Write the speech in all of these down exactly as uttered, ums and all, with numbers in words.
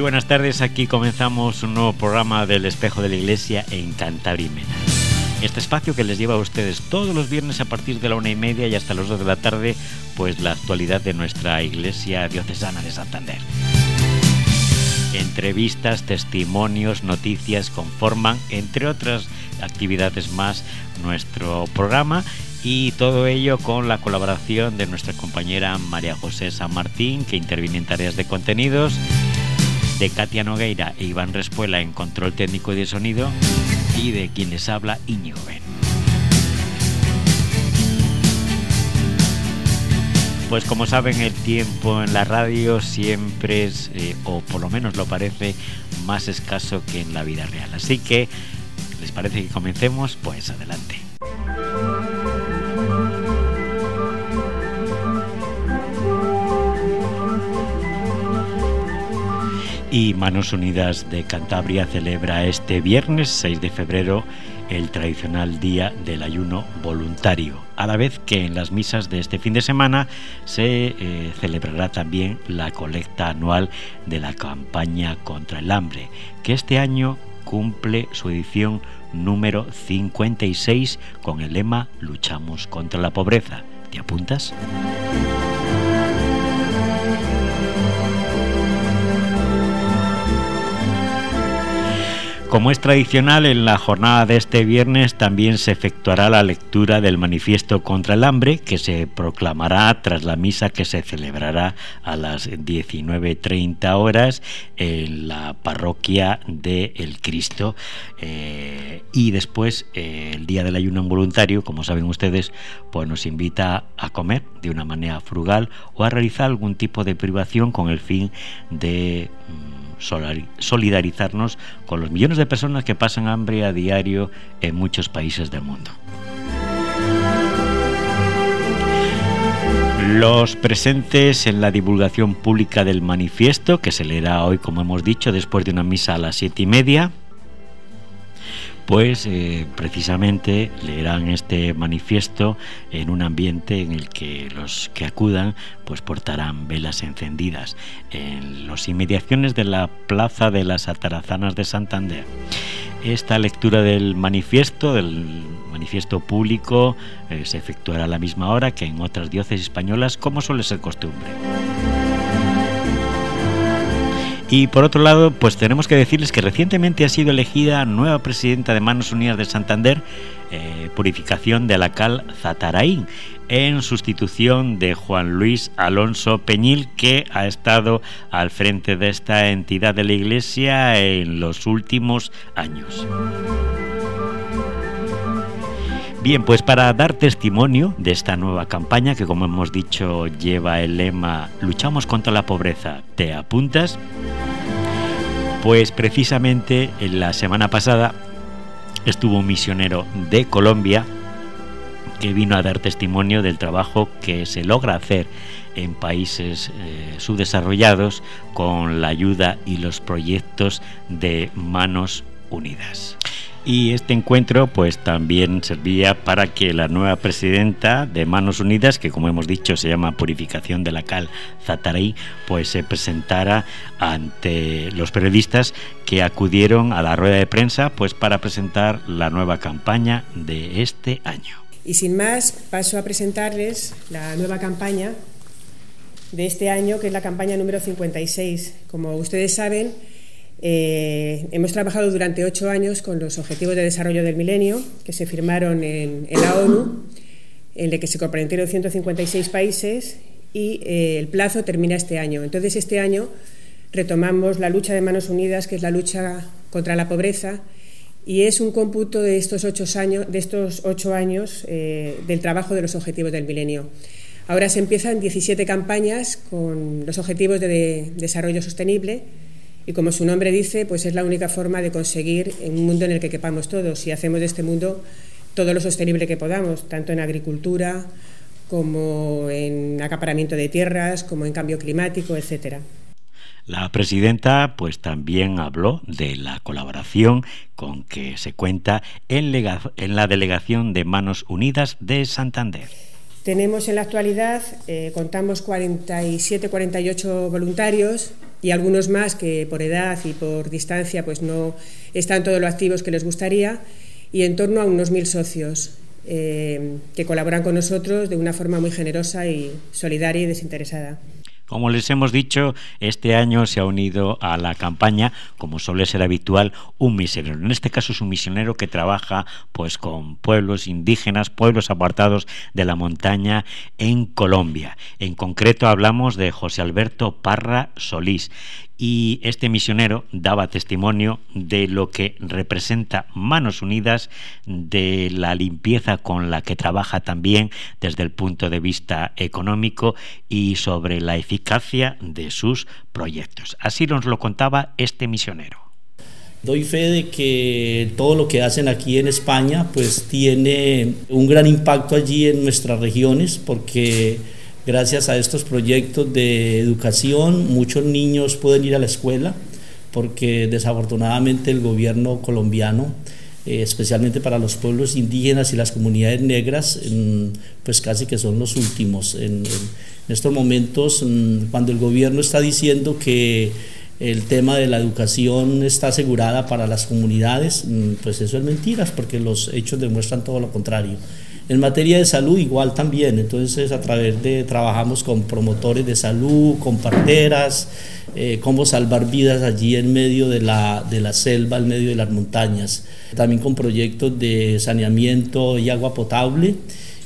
buenas tardes, aquí comenzamos un nuevo programa del Espejo de la Iglesia en Cantabria y Mena. Este espacio que les lleva a ustedes todos los viernes a partir de la una y media y hasta las dos de la tarde, pues la actualidad de nuestra Iglesia Diocesana de Santander. Entrevistas, testimonios, noticias conforman, entre otras actividades más, nuestro programa, y todo ello con la colaboración de nuestra compañera María José San Martín, que interviene en tareas de contenidos, de Katia Nogueira e Iván Respuela en control técnico y de sonido, y de quien les habla, Íñigo Ben. Pues como saben, el tiempo en la radio siempre es, eh, o por lo menos lo parece, más escaso que en la vida real. Así que, ¿les parece que comencemos? Pues adelante. Y Manos Unidas de Cantabria celebra este viernes seis de febrero el tradicional Día del Ayuno Voluntario, a la vez que en las misas de este fin de semana se eh, celebrará también la colecta anual de la campaña contra el hambre, que este año cumple su edición número cincuenta y seis con el lema Luchamos contra la pobreza. ¿Te apuntas? Como es tradicional, en la jornada de este viernes también se efectuará la lectura del Manifiesto contra el Hambre, que se proclamará tras la misa que se celebrará a las diecinueve treinta horas en la parroquia de El Cristo. Eh, y después, eh, el Día del Ayuno Voluntario, como saben ustedes, pues nos invita a comer de una manera frugal o a realizar algún tipo de privación con el fin de solidarizarnos con los millones de personas que pasan hambre a diario en muchos países del mundo. Los presentes en la divulgación pública del manifiesto, que se leerá hoy, como hemos dicho, después de una misa a las siete y media, pues eh, precisamente leerán este manifiesto en un ambiente en el que los que acudan pues portarán velas encendidas en las inmediaciones de la Plaza de las Atarazanas de Santander. Esta lectura del manifiesto, del manifiesto público, eh, se efectuará a la misma hora que en otras diócesis españolas, como suele ser costumbre. Y por otro lado, pues tenemos que decirles que recientemente ha sido elegida nueva presidenta de Manos Unidas de Santander, eh, Purificación de la Cal Zatarain, en sustitución de Juan Luis Alonso Peñil, que ha estado al frente de esta entidad de la Iglesia en los últimos años. Bien, pues para dar testimonio de esta nueva campaña, que como hemos dicho lleva el lema Luchamos contra la pobreza, ¿te apuntas? Pues precisamente en la semana pasada estuvo un misionero de Colombia que vino a dar testimonio del trabajo que se logra hacer en países eh, subdesarrollados con la ayuda y los proyectos de Manos Unidas. Y este encuentro pues también servía para que la nueva presidenta de Manos Unidas, que como hemos dicho se llama Purificación de la Cal Zatarain, pues se presentara ante los periodistas que acudieron a la rueda de prensa pues para presentar la nueva campaña de este año. Y sin más, paso a presentarles la nueva campaña de este año, que es la campaña número cincuenta y seis. Como ustedes saben, Eh, hemos trabajado durante ocho años con los Objetivos de Desarrollo del Milenio, que se firmaron en, en la ONU, en el que se comprometieron ciento cincuenta y seis países, y eh, el plazo termina este año. Entonces, este año retomamos la lucha de Manos Unidas, que es la lucha contra la pobreza, y es un cómputo de estos ocho años, de estos ocho años eh, del trabajo de los Objetivos del Milenio. Ahora se empiezan diecisiete campañas con los Objetivos de, de Desarrollo Sostenible, y como su nombre dice, pues es la única forma de conseguir en un mundo en el que quepamos todos, y hacemos de este mundo todo lo sostenible que podamos, tanto en agricultura como en acaparamiento de tierras, como en cambio climático, etcétera. La presidenta pues también habló de la colaboración con que se cuenta en, lega- en la delegación de Manos Unidas de Santander. Tenemos en la actualidad, eh, contamos cuarenta y siete, cuarenta y ocho voluntarios y algunos más que por edad y por distancia pues no están todos los activos que les gustaría, y en torno a unos mil socios eh, que colaboran con nosotros de una forma muy generosa y solidaria y desinteresada. Como les hemos dicho, este año se ha unido a la campaña, como suele ser habitual, un misionero. En este caso es un misionero que trabaja pues con pueblos indígenas, pueblos apartados de la montaña en Colombia. En concreto hablamos de José Alberto Parra Solís. Y este misionero daba testimonio de lo que representa Manos Unidas, de la limpieza con la que trabaja también desde el punto de vista económico y sobre la eficacia de sus proyectos. Así nos lo contaba este misionero. Doy fe de que todo lo que hacen aquí en España pues tiene un gran impacto allí en nuestras regiones, porque gracias a estos proyectos de educación muchos niños pueden ir a la escuela, porque desafortunadamente el gobierno colombiano, eh, especialmente para los pueblos indígenas y las comunidades negras, en, pues casi que son los últimos. En, en estos momentos, en, cuando el gobierno está diciendo que el tema de la educación está asegurada para las comunidades, pues eso es mentiras, porque los hechos demuestran todo lo contrario. En materia de salud igual también, entonces a través de, trabajamos con promotores de salud, con parteras, eh, cómo salvar vidas allí en medio de la, de la selva, en medio de las montañas, también con proyectos de saneamiento y agua potable,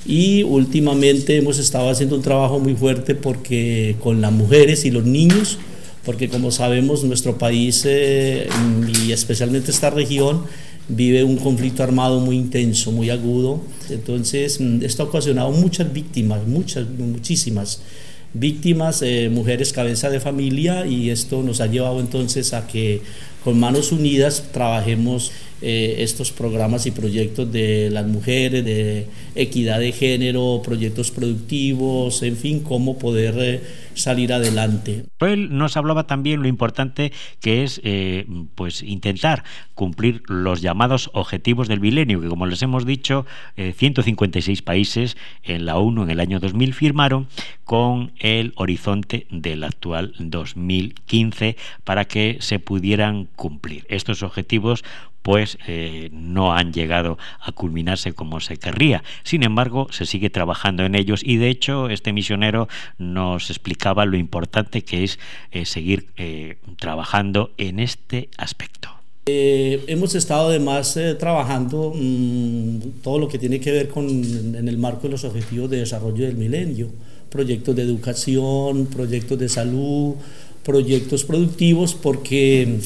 y últimamente hemos estado haciendo un trabajo muy fuerte porque con las mujeres y los niños, porque como sabemos nuestro país eh, y especialmente esta región vive un conflicto armado muy intenso, muy agudo. Entonces esto ha ocasionado muchas víctimas, muchas, muchísimas víctimas, eh, mujeres cabeza de familia, y esto nos ha llevado entonces a que con Manos Unidas trabajemos eh, estos programas y proyectos de las mujeres, de equidad de género, proyectos productivos, en fin, cómo poder eh, salir adelante. Él nos hablaba también lo importante que es eh, pues intentar cumplir los llamados objetivos del milenio, que como les hemos dicho, eh, ciento cincuenta y seis países en la ONU en el año dos mil firmaron, con el horizonte del actual dos mil quince para que se pudieran cumplir. Estos objetivos pues eh, no han llegado a culminarse como se querría. Sin embargo, se sigue trabajando en ellos, y de hecho este misionero nos explicaba lo importante que es eh, seguir eh, trabajando en este aspecto. Eh, hemos estado además eh, trabajando mmm, todo lo que tiene que ver con en el marco de los objetivos de desarrollo del milenio, proyectos de educación, proyectos de salud, proyectos productivos, porque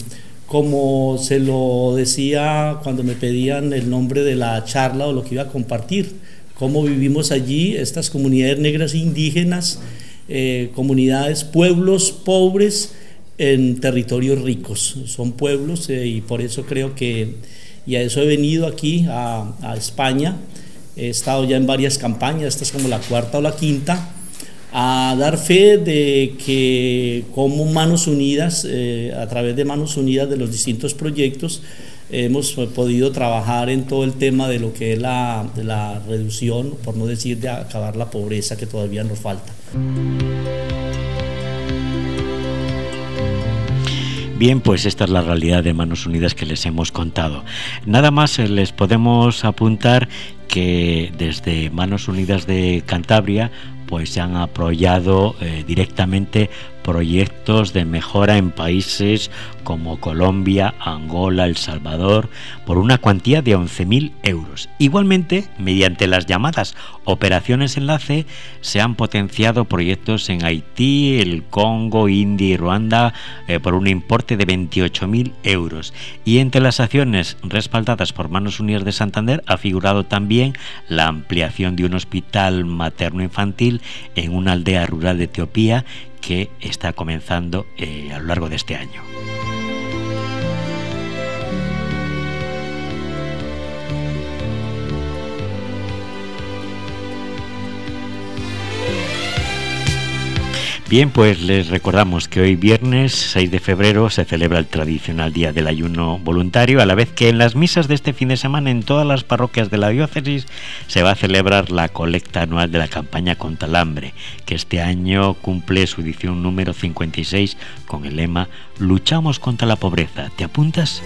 como se lo decía cuando me pedían el nombre de la charla o lo que iba a compartir, cómo vivimos allí, estas comunidades negras e indígenas, eh, comunidades, pueblos pobres en territorios ricos. Son pueblos eh, y por eso creo que, y a eso he venido aquí a, a España, he estado ya en varias campañas, esta es como la cuarta o la quinta, a dar fe de que como Manos Unidas, eh, a través de Manos Unidas de los distintos proyectos, hemos podido trabajar en todo el tema de lo que es la, de la reducción, por no decir de acabar la pobreza que todavía nos falta. Bien, pues esta es la realidad de Manos Unidas que les hemos contado. Nada más les podemos apuntar que desde Manos Unidas de Cantabria pues se han apoyado eh, directamente proyectos de mejora en países como Colombia, Angola, El Salvador, por una cuantía de once mil euros. Igualmente, mediante las llamadas operaciones enlace, se han potenciado proyectos en Haití, el Congo, India y Ruanda eh, por un importe de veintiocho mil euros. Y entre las acciones respaldadas por Manos Unidas de Santander ha figurado también la ampliación de un hospital materno-infantil en una aldea rural de Etiopía que está comenzando eh, a lo largo de este año. Bien, pues les recordamos que hoy viernes seis de febrero se celebra el tradicional Día del Ayuno Voluntario, a la vez que en las misas de este fin de semana en todas las parroquias de la diócesis se va a celebrar la colecta anual de la campaña contra el hambre, que este año cumple su edición número cincuenta y seis con el lema Luchamos contra la pobreza. ¿Te apuntas?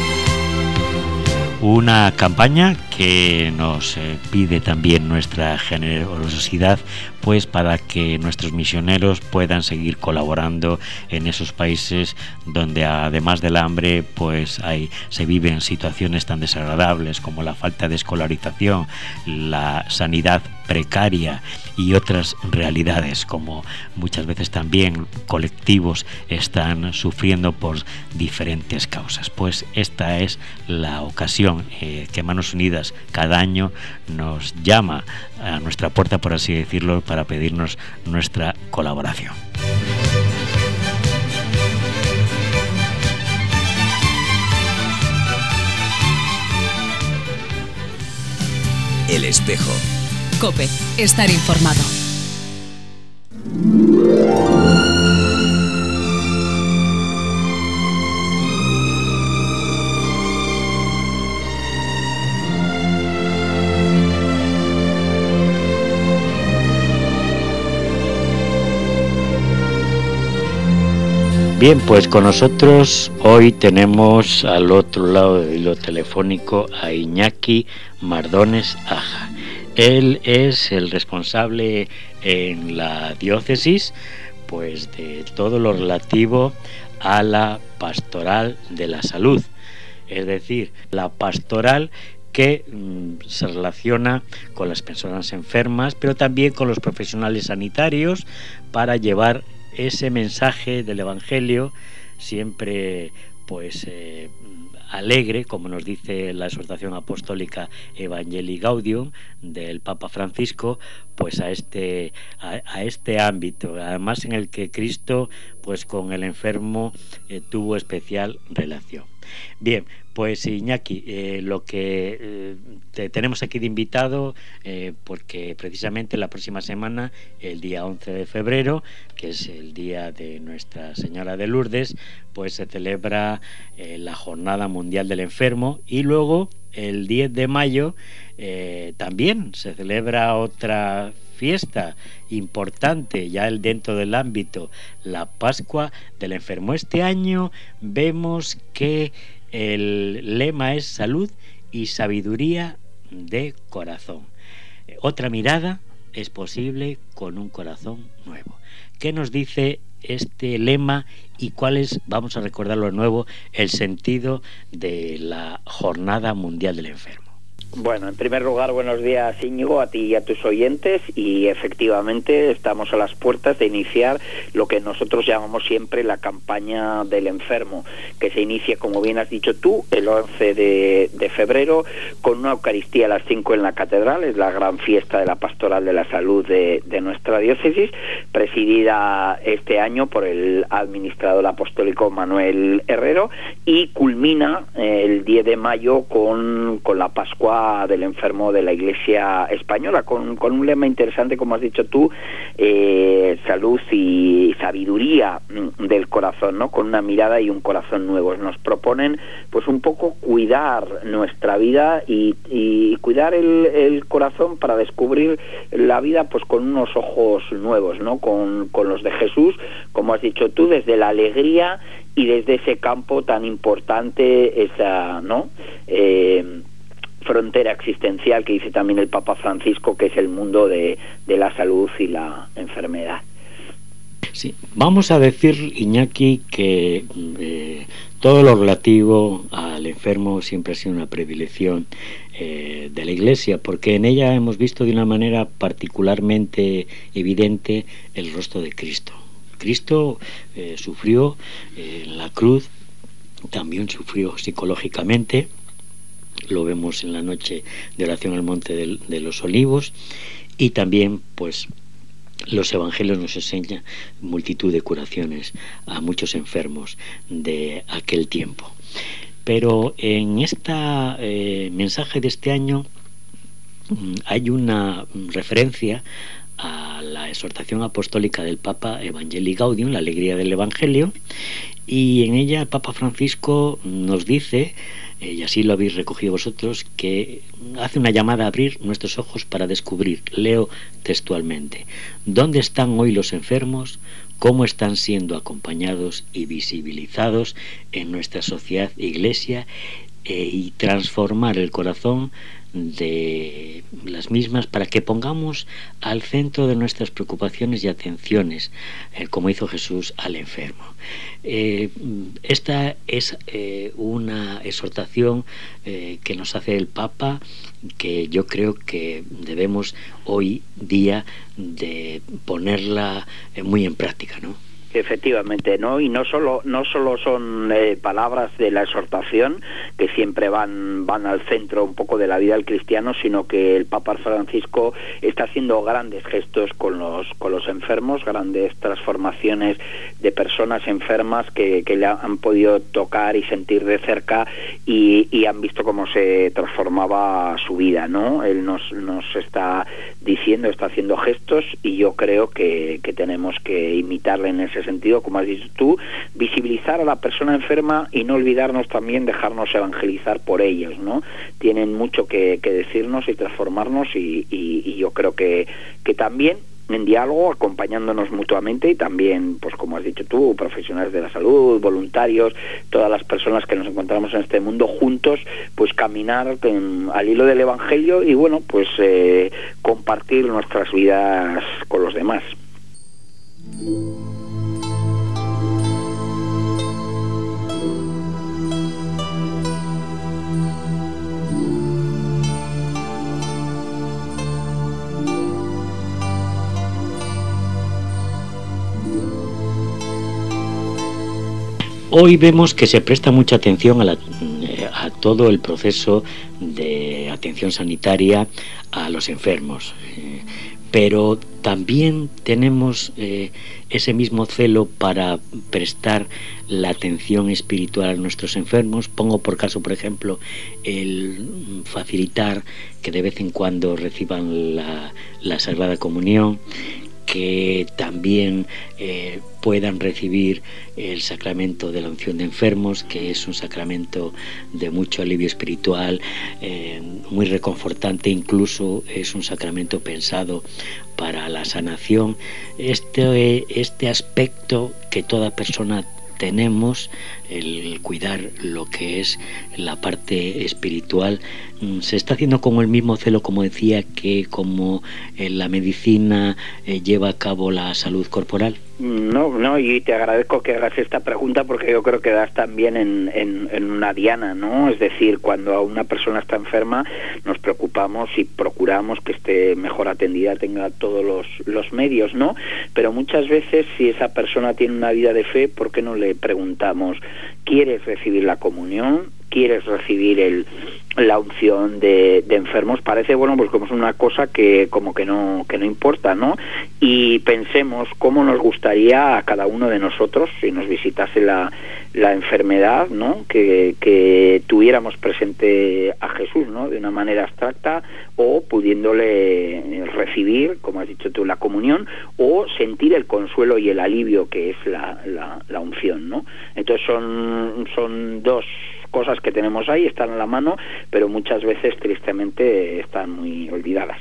Una campaña que nos eh, pide también nuestra generosidad, pues para que nuestros misioneros puedan seguir colaborando en esos países donde además del hambre pues hay, se viven situaciones tan desagradables como la falta de escolarización, la sanidad precaria y otras realidades como muchas veces también colectivos están sufriendo por diferentes causas. Pues esta es la ocasión eh, que Manos Unidas cada año nos llama a nuestra puerta, por así decirlo, para pedirnos nuestra colaboración. El Espejo. COPE. Estar informado. Bien, pues con nosotros hoy tenemos al otro lado del hilo telefónico a Iñaki Mardones Aja. Él es el responsable en la diócesis pues de todo lo relativo a la pastoral de la salud, es decir, la pastoral que mm, se relaciona con las personas enfermas, pero también con los profesionales sanitarios para llevar ese mensaje del Evangelio siempre pues eh, alegre, como nos dice la exhortación apostólica Evangelii Gaudium del Papa Francisco, pues a este a, a este ámbito, además en el que Cristo pues con el enfermo eh, tuvo especial relación. Bien, pues Iñaki, eh, lo que eh, te tenemos aquí de invitado, eh, porque precisamente la próxima semana, el día once de febrero, que es el día de Nuestra Señora de Lourdes, pues se celebra eh, la Jornada Mundial del Enfermo, y luego el diez de mayo eh, también se celebra otra fiesta importante ya el dentro del ámbito, la Pascua del Enfermo. Este año vemos que el lema es salud y sabiduría de corazón. Otra mirada es posible con un corazón nuevo. ¿Qué nos dice este lema y cuál es, vamos a recordarlo de nuevo, el sentido de la Jornada Mundial del Enfermo? Bueno, en primer lugar, buenos días, Íñigo, a ti y a tus oyentes, y efectivamente estamos a las puertas de iniciar lo que nosotros llamamos siempre la campaña del enfermo, que se inicia, como bien has dicho tú, el once de, de febrero, con una Eucaristía a las cinco en la Catedral. Es la gran fiesta de la Pastoral de la Salud de, de nuestra diócesis, presidida este año por el administrador apostólico Manuel Herrero, y culmina eh, el diez de mayo con, con la Pascua del enfermo de la Iglesia española, con, con un lema interesante, como has dicho tú, eh, salud y sabiduría del corazón, ¿no? Con una mirada y un corazón nuevos. Nos proponen pues un poco cuidar nuestra vida y, y cuidar el, el corazón para descubrir la vida pues con unos ojos nuevos, ¿no? Con, con los de Jesús, como has dicho tú, desde la alegría y desde ese campo tan importante, esa, ¿no? Eh, frontera existencial que dice también el Papa Francisco, que es el mundo de, de la salud y la enfermedad. Sí, vamos a decir, Iñaki, que eh, todo lo relativo al enfermo siempre ha sido una predilección eh, de la Iglesia, porque en ella hemos visto de una manera particularmente evidente el rostro de Cristo. Cristo eh, sufrió eh, en la cruz, también sufrió psicológicamente. Lo vemos en la noche de oración al Monte de, de los Olivos, y también pues los evangelios nos enseñan multitud de curaciones a muchos enfermos de aquel tiempo. Pero en este eh, mensaje de este año hay una referencia a la exhortación apostólica del Papa Evangelii Gaudium, la alegría del Evangelio, y en ella el Papa Francisco nos dice, eh, y así lo habéis recogido vosotros, que hace una llamada a abrir nuestros ojos para descubrir, leo textualmente, ¿dónde están hoy los enfermos? ¿Cómo están siendo acompañados y visibilizados en nuestra sociedad e iglesia? Eh, y transformar el corazón de las mismas para que pongamos al centro de nuestras preocupaciones y atenciones, eh, como hizo Jesús al enfermo. Eh, esta es eh, una exhortación eh, que nos hace el Papa, que yo creo que debemos hoy día de ponerla eh, muy en práctica, ¿no? Efectivamente, ¿no? Y no solo no solo son eh, palabras de la exhortación que siempre van van al centro un poco de la vida del cristiano, sino que el Papa Francisco está haciendo grandes gestos con los con los enfermos, grandes transformaciones de personas enfermas que, que le han podido tocar y sentir de cerca y, y han visto cómo se transformaba su vida, ¿no? Él nos nos está diciendo, está haciendo gestos y yo creo que, que tenemos que imitarle en ese sentido, como has dicho tú, visibilizar a la persona enferma y no olvidarnos también dejarnos evangelizar por ellos, ¿no? Tienen mucho que, que decirnos y transformarnos y, y, y yo creo que, que también en diálogo, acompañándonos mutuamente y también, pues como has dicho tú, profesionales de la salud, voluntarios, todas las personas que nos encontramos en este mundo juntos, pues caminar en, al hilo del Evangelio y bueno, pues eh, compartir nuestras vidas con los demás. Hoy vemos que se presta mucha atención a, la, a todo el proceso de atención sanitaria a los enfermos, eh, pero también tenemos eh, ese mismo celo para prestar la atención espiritual a nuestros enfermos. Pongo por caso, por ejemplo, el facilitar que de vez en cuando reciban la, la Sagrada Comunión, que también eh, puedan recibir el sacramento de la unción de enfermos, que es un sacramento de mucho alivio espiritual, eh, muy reconfortante, incluso es un sacramento pensado para la sanación. Este, este aspecto que toda persona tenemos, el cuidar lo que es la parte espiritual, se está haciendo con el mismo celo, como decía, que como en la medicina eh, lleva a cabo la salud corporal. No, no, y te agradezco que hagas esta pregunta porque yo creo que das también en, en, en una diana, ¿no? Es decir, cuando una persona está enferma nos preocupamos y procuramos que esté mejor atendida, tenga todos los, los medios, ¿no? Pero muchas veces si esa persona tiene una vida de fe, ¿por qué no le preguntamos, ¿quieres recibir la comunión? ¿Quieres recibir el, la unción de, de enfermos? Parece, bueno, pues como es una cosa que como que no que no importa, ¿no? Y pensemos cómo nos gustaría a cada uno de nosotros, si nos visitase la, la enfermedad, ¿no? Que, que tuviéramos presente a Jesús, ¿no? De una manera abstracta o pudiéndole recibir, como has dicho tú, la comunión o sentir el consuelo y el alivio que es la, la, la unción, ¿no? Entonces son, son dos cosas que tenemos ahí, están a la mano, pero muchas veces tristemente están muy olvidadas.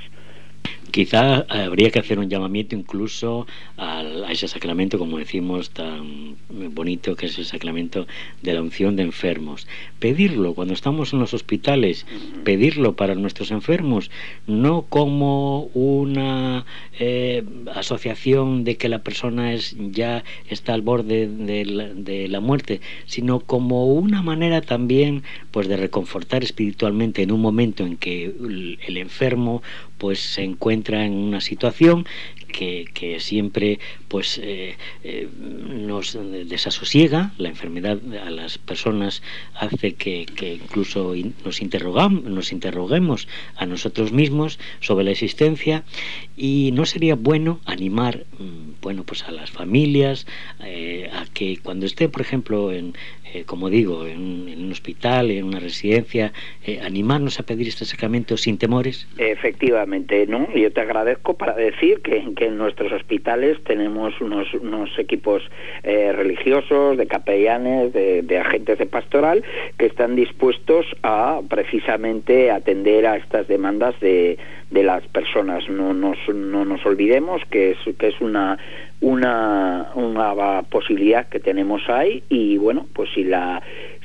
Quizá habría que hacer un llamamiento incluso al, a ese sacramento, como decimos, tan bonito que es el sacramento de la unción de enfermos. Pedirlo cuando estamos en los hospitales, pedirlo para nuestros enfermos, no como una eh, asociación de que la persona es ya está al borde de la, de la muerte, sino como una manera también pues de reconfortar espiritualmente en un momento en que el, el enfermo pues se encuentra en una situación que, que siempre pues eh, eh, nos desasosiega. La enfermedad a las personas hace que, que incluso nos interrogamos, nos interroguemos a nosotros mismos sobre la existencia, y no sería bueno animar bueno pues a las familias eh, a que cuando esté, por ejemplo, en Eh, como digo, en, en un hospital, en una residencia, eh, animarnos a pedir este sacramento sin temores. Efectivamente, ¿no? Yo te agradezco para decir que, que en nuestros hospitales tenemos unos, unos equipos eh, religiosos, de capellanes, de, de agentes de pastoral, que están dispuestos a precisamente atender a estas demandas de, de las personas. No nos, no nos olvidemos que es, que es una Una, una posibilidad que tenemos ahí, y bueno, pues si la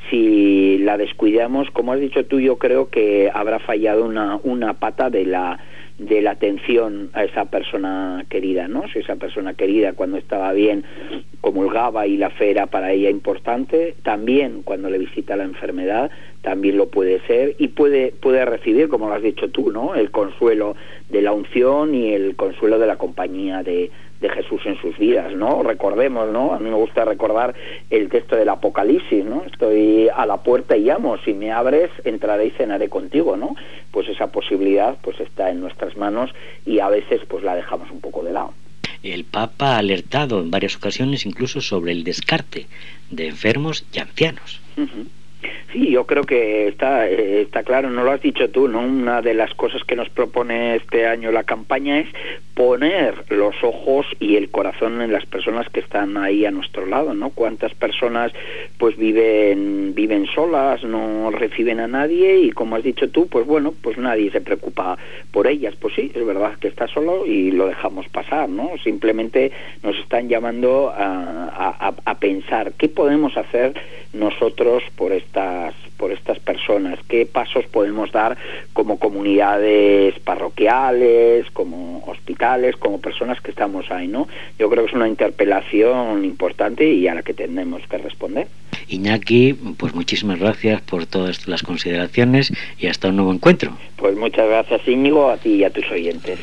si la descuidamos, como has dicho tú, yo creo que habrá fallado una, una pata de la de la atención a esa persona querida, ¿no? Si esa persona querida cuando estaba bien comulgaba y la fe era para ella importante, también cuando le visita la enfermedad también lo puede ser, y puede puede recibir, como lo has dicho tú, ¿no?, el consuelo de la unción y el consuelo de la compañía de de Jesús en sus vidas, ¿no? Recordemos, ¿no? A mí me gusta recordar el texto del Apocalipsis, ¿no? Estoy a la puerta y llamo, si me abres, entraré y cenaré contigo, ¿no? Pues esa posibilidad pues está en nuestras manos, y a veces pues la dejamos un poco de lado. El Papa ha alertado en varias ocasiones incluso sobre el descarte de enfermos y ancianos. Uh-huh. Sí, yo creo que está está claro, no lo has dicho tú, ¿no? Una de las cosas que nos propone este año la campaña es poner los ojos y el corazón en las personas que están ahí a nuestro lado, ¿no? Cuántas personas pues viven viven solas, no reciben a nadie, y como has dicho tú, pues bueno, pues nadie se preocupa por ellas. Pues sí, es verdad que está solo y lo dejamos pasar, ¿no? Simplemente nos están llamando a, a, a pensar qué podemos hacer nosotros por estas por estas personas, qué pasos podemos dar como comunidades parroquiales, como hospitales, como personas que estamos ahí, ¿no? Yo creo que es una interpelación importante y a la que tenemos que responder. Iñaki, pues muchísimas gracias por todas las consideraciones y hasta un nuevo encuentro. Pues muchas gracias, Íñigo, a ti y a tus oyentes.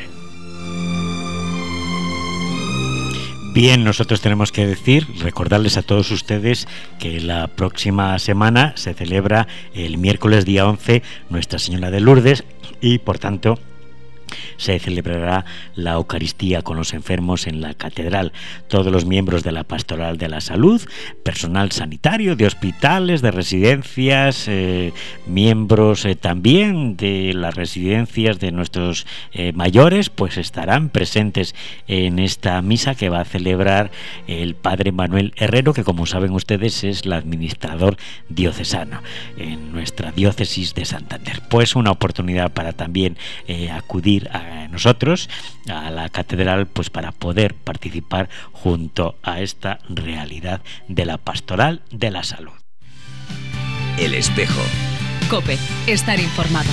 Bien, nosotros tenemos que decir, recordarles a todos ustedes que la próxima semana se celebra el miércoles día once Nuestra Señora de Lourdes, y por tanto se celebrará la Eucaristía con los enfermos en la catedral. Todos los miembros de la Pastoral de la Salud, personal sanitario de hospitales, de residencias, eh, miembros eh, también de las residencias de nuestros eh, mayores, pues estarán presentes en esta misa que va a celebrar el Padre Manuel Herrero, que como saben ustedes es el administrador diocesano en nuestra diócesis de Santander. Pues una oportunidad para también eh, acudir a nosotros a la catedral, pues para poder participar junto a esta realidad de la Pastoral de la Salud. El Espejo. COPE, estar informado.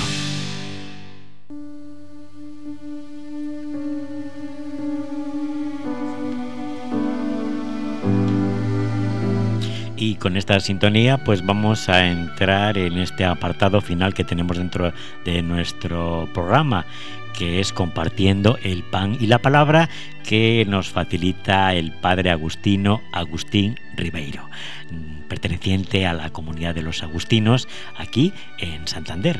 Y con esta sintonía pues vamos a entrar en este apartado final que tenemos dentro de nuestro programa, que es compartiendo el pan y la palabra, que nos facilita el padre agustino Agustín Ribeiro, perteneciente a la comunidad de los agustinos aquí en Santander.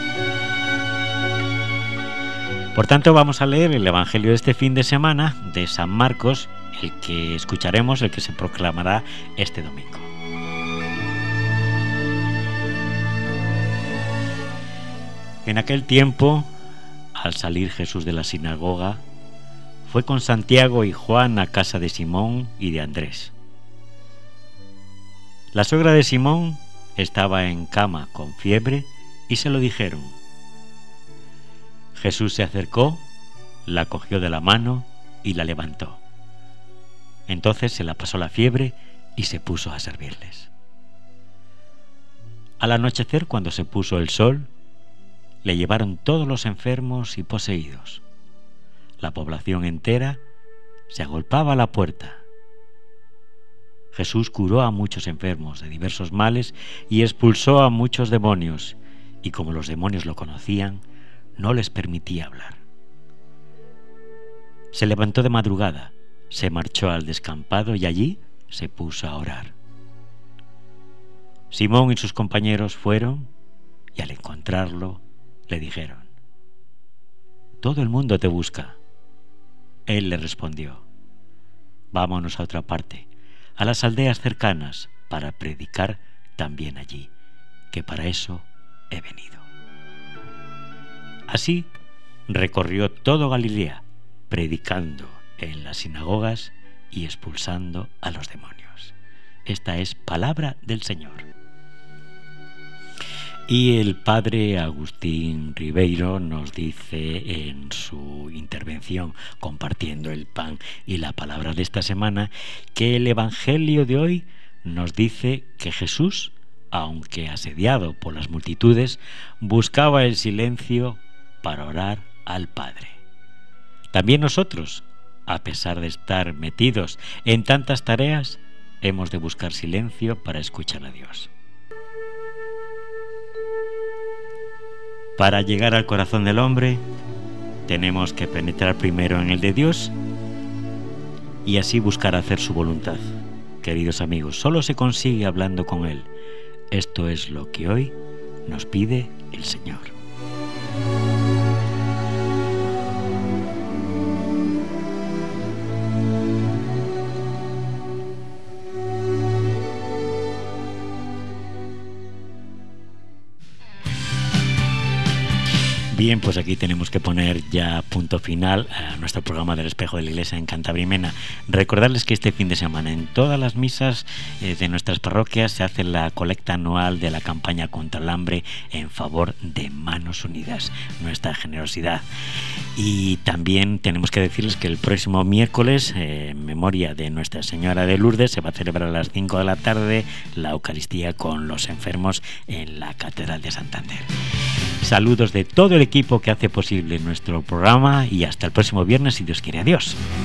Por tanto, vamos a leer el Evangelio de este fin de semana de San Marcos, el que escucharemos, el que se proclamará este domingo. En aquel tiempo, al salir Jesús de la sinagoga, fue con Santiago y Juan a casa de Simón y de Andrés. La suegra de Simón estaba en cama con fiebre y se lo dijeron. Jesús se acercó, la cogió de la mano y la levantó. Entonces se la pasó la fiebre y se puso a servirles. Al anochecer, cuando se puso el sol, le llevaron todos los enfermos y poseídos. La población entera se agolpaba a la puerta. Jesús curó a muchos enfermos de diversos males y expulsó a muchos demonios, y como los demonios lo conocían, no les permitía hablar. Se levantó de madrugada, se marchó al descampado y allí se puso a orar. Simón y sus compañeros fueron y al encontrarlo le dijeron: «Todo el mundo te busca». Él le respondió: «Vámonos a otra parte, a las aldeas cercanas, para predicar también allí, que para eso he venido». Así recorrió todo Galilea, predicando en las sinagogas y expulsando a los demonios. Esta es palabra del Señor. Y el padre Agustín Ribeiro nos dice en su intervención compartiendo el pan y la palabra de esta semana que el Evangelio de hoy nos dice que Jesús, aunque asediado por las multitudes, buscaba el silencio para orar al Padre. También nosotros, a pesar de estar metidos en tantas tareas, hemos de buscar silencio para escuchar a Dios. Para llegar al corazón del hombre, tenemos que penetrar primero en el de Dios y así buscar hacer su voluntad. Queridos amigos, solo se consigue hablando con Él. Esto es lo que hoy nos pide el Señor. Bien, pues aquí tenemos que poner ya punto final a nuestro programa del Espejo de la Iglesia en Cantabria y Mena. Recordarles que este fin de semana en todas las misas eh, de nuestras parroquias se hace la colecta anual de la campaña contra el hambre en favor de Manos Unidas, nuestra generosidad. Y también tenemos que decirles que el próximo miércoles, eh, en memoria de Nuestra Señora de Lourdes, se va a celebrar a las cinco de la tarde la Eucaristía con los enfermos en la Catedral de Santander. Saludos de todo el equipo que hace posible nuestro programa y hasta el próximo viernes, si Dios quiere. Adiós.